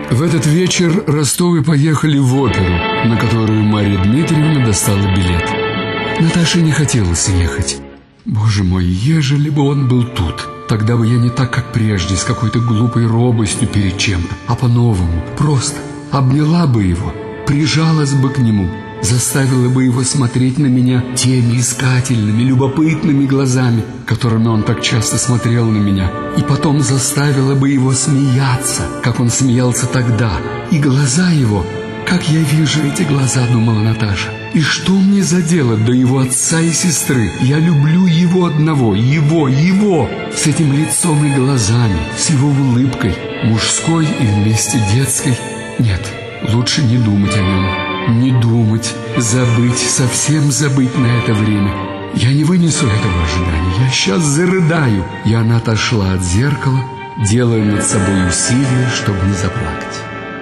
В этот вечер Ростовы поехали в оперу, на которую Марья Дмитриевна достала билет. Наташе не хотелось ехать. Боже мой, ежели бы он был тут, тогда бы я не так, как прежде, с какой-то глупой робостью перед чем-то, а по-новому, просто обняла бы его, прижалась бы к нему, заставила бы его смотреть на меня теми искательными, любопытными глазами, которыми он так часто смотрел на меня, и потом заставила бы его смеяться, как он смеялся тогда, и глаза его, как я вижу эти глаза, думала Наташа, и что мне за дело до его отца и сестры? Я люблю его одного, его, с этим лицом и глазами, с его улыбкой, мужской и вместе детской. Нет, лучше не думать о нем. Не думать, забыть, совсем забыть на это время. Я не вынесу этого ожидания, я сейчас зарыдаю. И она отошла от зеркала, делая над собой усилие, чтобы не заплакать.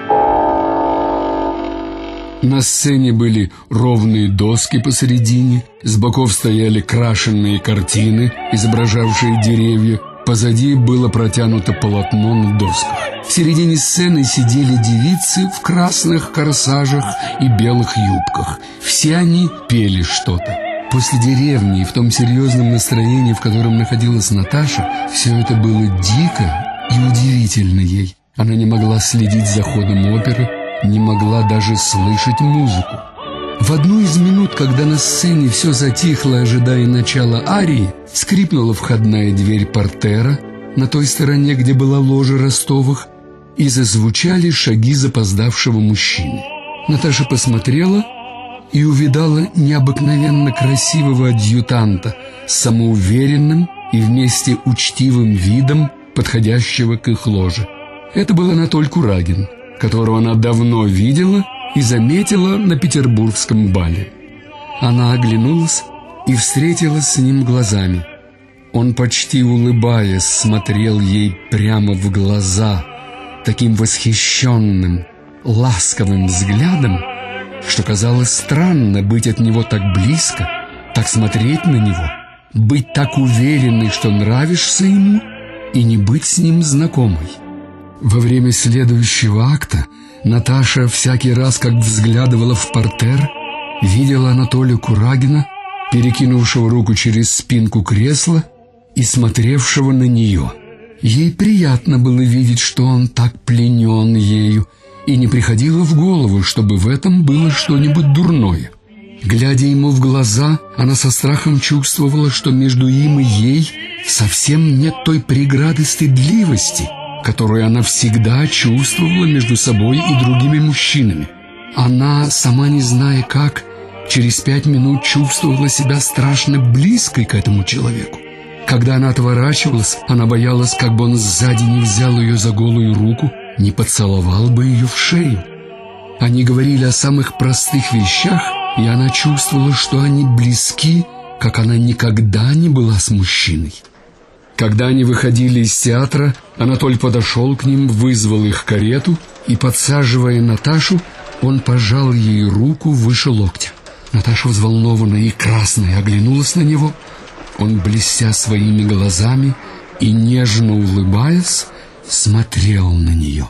На сцене были ровные доски посередине, с боков стояли крашенные картины, изображавшие деревья. Позади было протянуто полотно на досках. В середине сцены сидели девицы в красных корсажах и белых юбках. Все они пели что-то. После деревни и в том серьезном настроении, в котором находилась Наташа, все это было дико и удивительно ей. Она не могла следить за ходом оперы, не могла даже слышать музыку. В одну из минут, когда на сцене все затихло, ожидая начала арии, скрипнула входная дверь портера на той стороне, где была ложа Ростовых, и зазвучали шаги запоздавшего мужчины. Наташа посмотрела и увидала необыкновенно красивого адъютанта с самоуверенным и вместе учтивым видом, подходящего к их ложе. Это был Анатоль Курагин, которого она давно видела и заметила на петербургском бале. Она оглянулась и встретилась с ним глазами. Он, почти улыбаясь, смотрел ей прямо в глаза таким восхищенным, ласковым взглядом, что казалось странно быть от него так близко, так смотреть на него, быть так уверенной, что нравишься ему, и не быть с ним знакомой. Во время следующего акта Наташа всякий раз, как взглядывала в портер, видела Анатолия Курагина, перекинувшего руку через спинку кресла и смотревшего на нее. Ей приятно было видеть, что он так пленен ею, и не приходило в голову, чтобы в этом было что-нибудь дурное. Глядя ему в глаза, она со страхом чувствовала, что между им и ей совсем нет той преграды стыдливости, которую она всегда чувствовала между собой и другими мужчинами. Она, сама не зная как, через 5 минут чувствовала себя страшно близкой к этому человеку. Когда она отворачивалась, она боялась, как бы он сзади не взял ее за голую руку, не поцеловал бы ее в шею. Они говорили о самых простых вещах, и она чувствовала, что они близки, как она никогда не была с мужчиной. Когда они выходили из театра, Анатоль подошел к ним, вызвал их карету, и, подсаживая Наташу, он пожал ей руку выше локтя. Наташа, взволнованная и красная, оглянулась на него. Он, блестя своими глазами и нежно улыбаясь, смотрел на нее.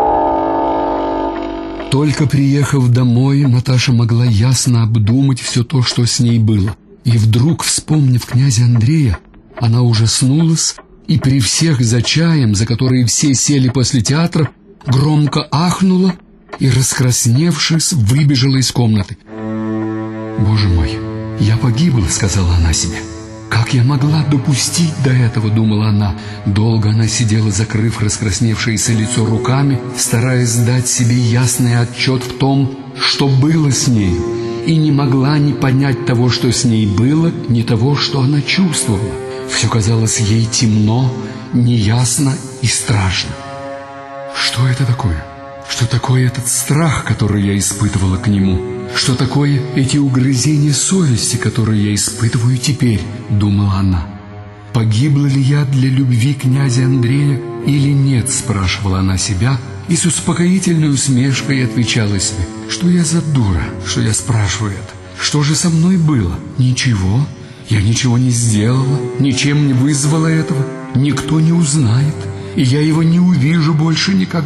Только приехав домой, Наташа могла ясно обдумать все то, что с ней было. И вдруг, вспомнив князя Андрея, она ужаснулась и при всех за чаем, за который все сели после театра, громко ахнула и, раскрасневшись, выбежала из комнаты. «Боже мой, я погибла», — сказала она себе. «Как я могла допустить до этого?» — думала она. Долго она сидела, закрыв раскрасневшееся лицо руками, стараясь дать себе ясный отчет в том, что было с ней, и не могла ни понять того, что с ней было, ни того, что она чувствовала. Все казалось ей темно, неясно и страшно. Что это такое? Что такое этот страх, который я испытывала к нему? Что такое эти угрызения совести, которые я испытываю теперь, думала она. Погибла ли я для любви князя Андрея или нет, спрашивала она себя, и с успокоительной усмешкой отвечала себе, что я за дура, что я спрашиваю это. Что же со мной было? Ничего, я ничего не сделала, ничем не вызвала этого, никто не узнает, и я его не увижу больше никогда.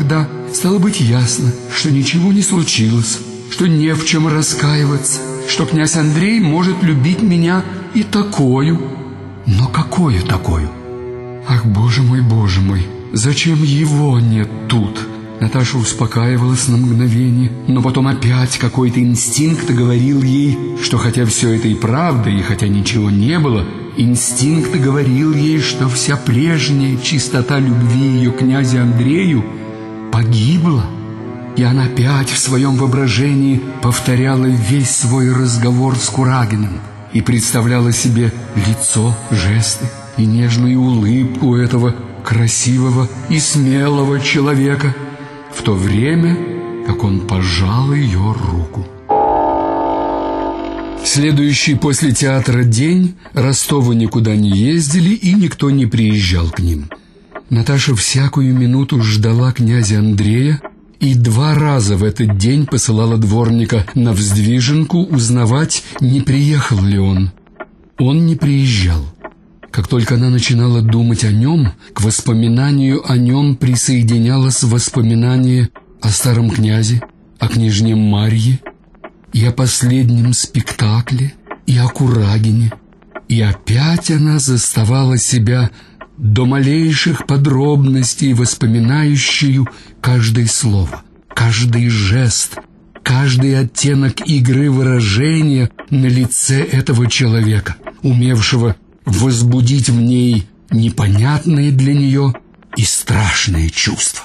Стало быть, ясно, что ничего не случилось, что не в чем раскаиваться, что князь Андрей может любить меня и такою. Но какую такую? Ах, боже мой, зачем его нет тут? Наташа успокаивалась на мгновение, но потом опять какой-то инстинкт говорил ей, что хотя все это и правда, и хотя ничего не было, инстинкт говорил ей, что вся прежняя чистота любви ее к князю Андрею погибла. И она опять в своем воображении повторяла весь свой разговор с Курагиным и представляла себе лицо, жесты и нежную улыбку этого красивого и смелого человека, в то время, как он пожал ее руку. Следующий после театра день Ростовы никуда не ездили, и никто не приезжал к ним. Наташа всякую минуту ждала князя Андрея и 2 раза в этот день посылала дворника на Вздвиженку узнавать, не приехал ли он. Он не приезжал. Как только она начинала думать о нем, к воспоминанию о нем присоединялось воспоминание о старом князе, о княжне Марье, и о последнем спектакле, и о Курагине. И опять она заставала себя до малейших подробностей воспоминающую каждое слово, каждый жест, каждый оттенок игры выражения на лице этого человека, умевшего возбудить в ней непонятные для нее и страшные чувства.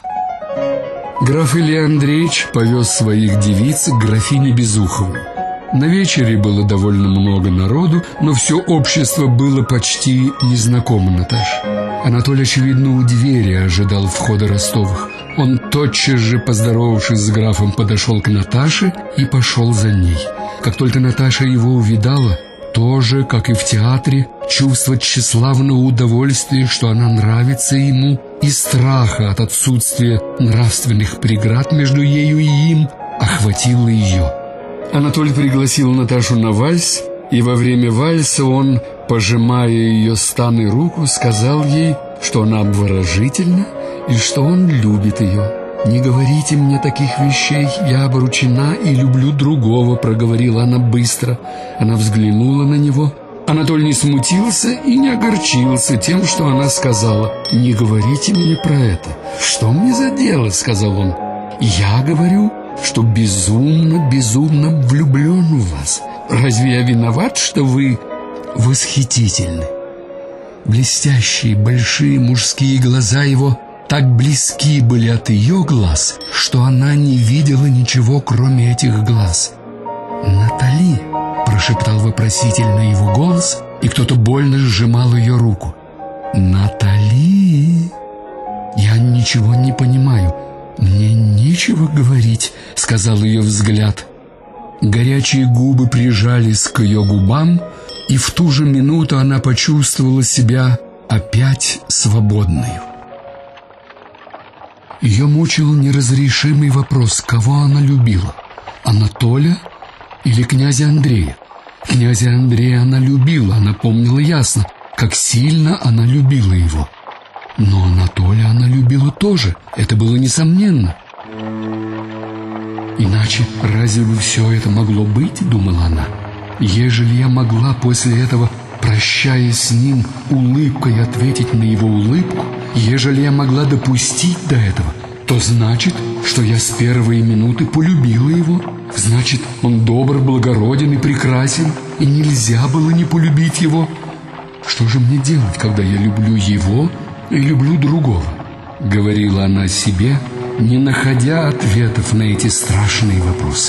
Граф Илья Андреевич повез своих девиц к графине Безуховой. На вечере было довольно много народу, но все общество было почти незнакомо Наташе. Анатолий, очевидно, у двери ожидал входа Ростовых. Он тотчас же, поздоровавшись с графом, подошел к Наташе и пошел за ней. Как только Наташа его увидала, тоже, как и в театре, чувство тщеславного удовольствия, что она нравится ему, и страха от отсутствия нравственных преград между ею и им, охватило ее. Анатолий пригласил Наташу на вальс, и во время вальса он, пожимая ее стан и руку, сказал ей, что она обворожительна и что он любит ее. «Не говорите мне таких вещей, я обручена и люблю другого», — проговорила она быстро. Она взглянула на него. Анатолий не смутился и не огорчился тем, что она сказала. «Не говорите мне про это. Что мне за дело?» — сказал он. «Я говорю, что безумно влюблен в вас. Разве я виноват, что вы восхитительны?» Блестящие, большие мужские глаза его так близки были от ее глаз, что она не видела ничего, кроме этих глаз. «Натали!» — прошептал вопросительно его голос, и кто-то больно сжимал ее руку. «Натали! Я ничего не понимаю. Мне нечего говорить», — сказал ее взгляд. Горячие губы прижались к ее губам, и в ту же минуту она почувствовала себя опять свободной. Ее мучил неразрешимый вопрос, кого она любила: Анатолия или князя Андрея. Князя Андрея она любила, она помнила ясно, как сильно она любила его. Но Анатолия она любила тоже, это было несомненно. «Иначе разве бы все это могло быть, — думала она, — ежели я могла после этого, прощаясь с ним, улыбкой ответить на его улыбку, ежели я могла допустить до этого, то значит, что я с первой минуты полюбила его, значит, он добр, благороден и прекрасен, и нельзя было не полюбить его. Что же мне делать, когда я люблю его и люблю другого?» — говорила она себе, не находя ответов на эти страшные вопросы.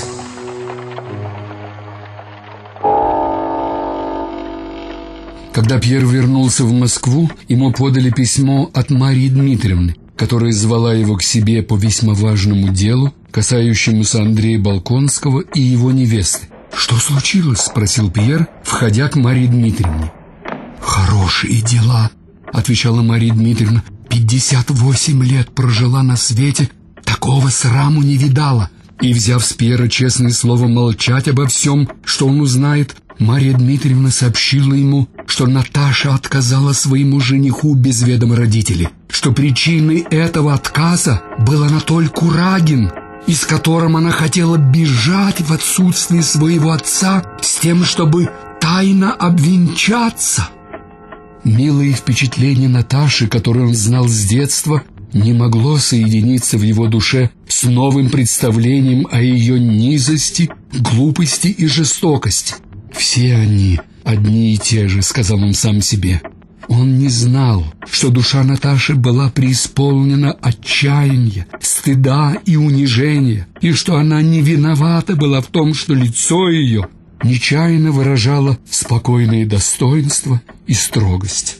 Когда Пьер вернулся в Москву, ему подали письмо от Марии Дмитриевны, которая звала его к себе по весьма важному делу, касающемуся Андрея Болконского и его невесты. «Что случилось?» — спросил Пьер, входя к Марии Дмитриевне. «Хорошие дела», — отвечала Мария Дмитриевна. 58 лет прожила на свете, такого сраму не видала». И, взяв с Пьера честное слово молчать обо всем, что он узнает, Мария Дмитриевна сообщила ему, что Наташа отказала своему жениху без ведома родителей, что причиной этого отказа был Анатоль Курагин, и с которым она хотела бежать в отсутствие своего отца с тем, чтобы тайно обвенчаться. Милое впечатление Наташи, которое он знал с детства, не могло соединиться в его душе с новым представлением о ее низости, глупости и жестокости. «Все они одни и те же», — сказал он сам себе. Он не знал, что душа Наташи была преисполнена отчаяния, стыда и унижения, и что она не виновата была в том, что лицо ее нечаянно выражало спокойное достоинство и строгость.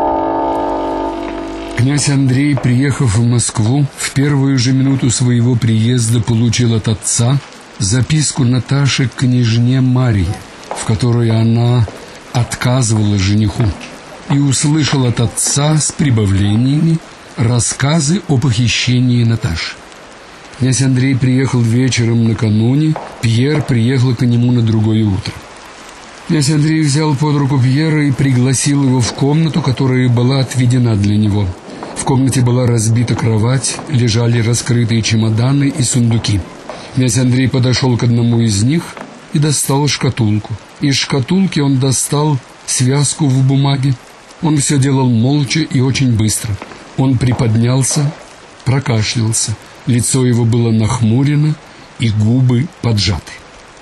Князь Андрей, приехав в Москву, в первую же минуту своего приезда получил от отца записку Наташи к княжне Марье, в которой она отказывала жениху, и услышал от отца с прибавлениями рассказы о похищении Наташи. Князь Андрей приехал вечером накануне, Пьер приехал к нему на другое утро. Князь Андрей взял под руку Пьера и пригласил его в комнату, которая была отведена для него. В комнате была разбита кровать, лежали раскрытые чемоданы и сундуки. Князь Андрей подошел к одному из них и достал шкатулку. Из шкатулки он достал связку в бумаге. Он все делал молча и очень быстро. Он приподнялся, прокашлялся. Лицо его было нахмурено и губы поджаты.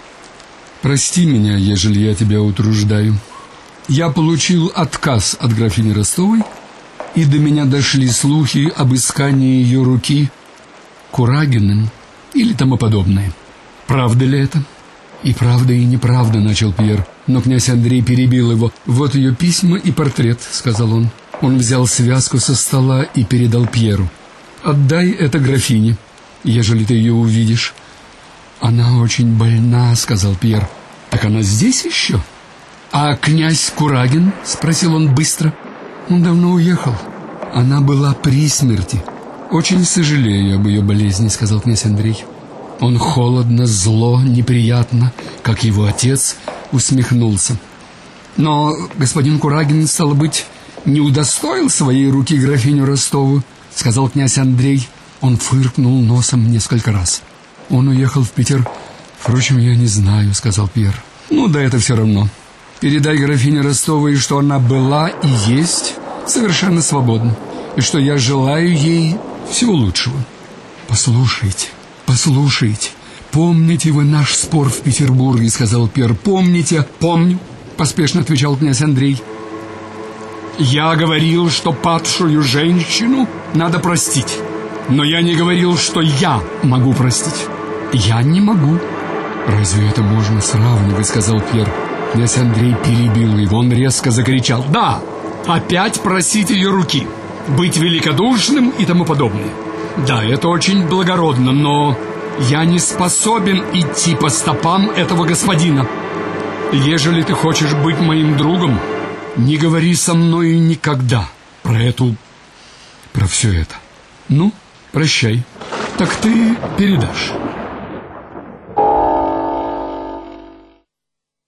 «Прости меня, ежели я тебя утруждаю. Я получил отказ от графини Ростовой, и до меня дошли слухи об искании ее руки Курагиным или тому подобное. Правда ли это?» «И правда, и неправда», — начал Пьер, но князь Андрей перебил его. «Вот ее письма и портрет», — сказал он. Он взял связку со стола и передал Пьеру. «Отдай это графине, ежели ты ее увидишь». «Она очень больна», — сказал Пьер. «Так она здесь еще?» «А князь Курагин?» — спросил он быстро. «Он давно уехал. Она была при смерти». «Очень сожалею об ее болезни», — сказал князь Андрей. Он холодно, зло, неприятно, как его отец, усмехнулся. «Но господин Курагин, стало быть, не удостоил своей руки графиню Ростову», — сказал князь Андрей. Он фыркнул носом несколько раз. «Он уехал в Питер. Впрочем, я не знаю», — сказал Пьер. «Ну да это все равно. Передай графине Ростовой, что она была и есть совершенно свободна, и что я желаю ей всего лучшего». «Послушайте, помните вы наш спор в Петербурге», — сказал Пьер. «Помните?» «Помню», — поспешно отвечал князь Андрей. «Я говорил, что падшую женщину надо простить, но я не говорил, что я могу простить. Я не могу». «Разве это можно сравнивать?» — сказал Пьер. Князь Андрей перебил его. Он резко закричал: «Да, опять просить ее руки, быть великодушным и тому подобное. Да, это очень благородно, но я не способен идти по стопам этого господина. Ежели ты хочешь быть моим другом, не говори со мною никогда про все это. Ну, прощай. Так ты передашь».